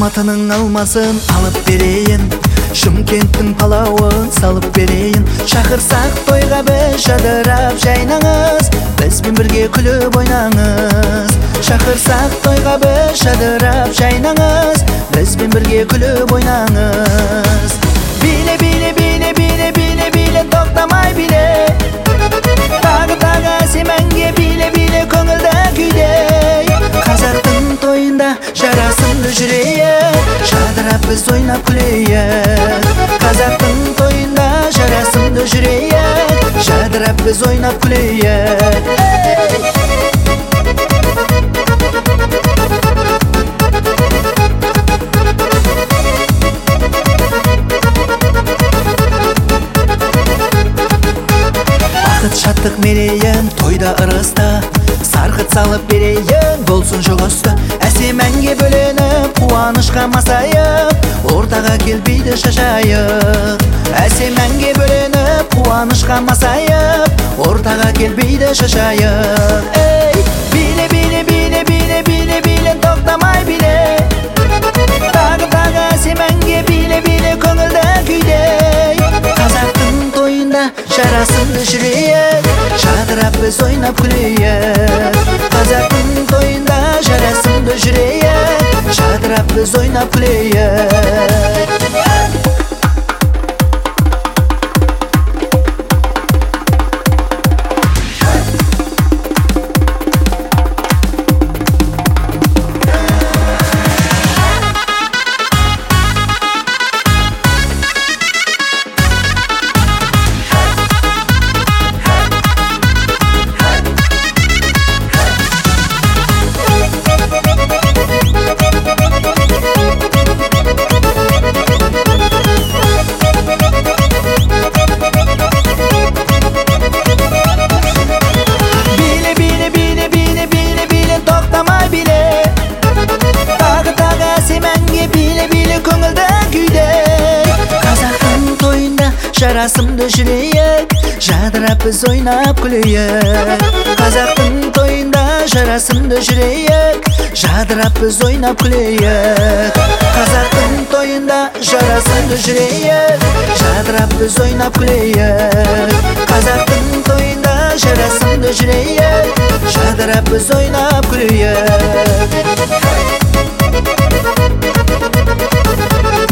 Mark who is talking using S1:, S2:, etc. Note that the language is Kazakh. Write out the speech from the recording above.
S1: Алматының алмасын алып берейін, Шымкенттің палауын салып берейін. Шақырсақ тойға біз жадырап жайнаңыз, бізбен бірге күліп ойнаңыз. Шақырсақ тойға біз жадырап жайнаңыз, бізбен бірге күліп ойнаңыз. Биле, биле, биле, биле, биле, биле, тоқтамай биле. Тағы әсем әнге биле, биле, көңілді күйдей. Қазақтың тойында жарасымды жүрейік, жадырап біз ойнап күлейік. Қазақтың тойында жарасымды жүрейік, жадырап біз ойнап күлейік. Бақыт шаттық мерейін тойда ырысты, сарқыт салып берейін болсын жұғысты. Әсем әнге бөленіп қуанышқа масайып, ортаға келбейді шашайық. Әсем әнге бөленіп қуанышқа масайып, ортаға келбейді шашайық. Ей, биле, биле, биле, биле, биле, биле, тоқтамай биле. Тағы әсем әнге биле, биле, көңілді күйдей. Қазақтың тойында жарасымды жүрейік, жадырап біз ойнап күлейік. Қазақтың тойында жарасымды жүрейік, жадырап біз ойнап күлейік. Жарасымды жүрейік, жадырап біз ойнап күлейік. Қазақтың тойында жарасымды жүрейік, жадырап біз ойнап күлейік. Қазақтың тойында жарасымды жүрейік, жадырап біз ойнап күлейік. Қазақтың тойында жарасымды жүрейік, жадырап біз ойнап күлейік.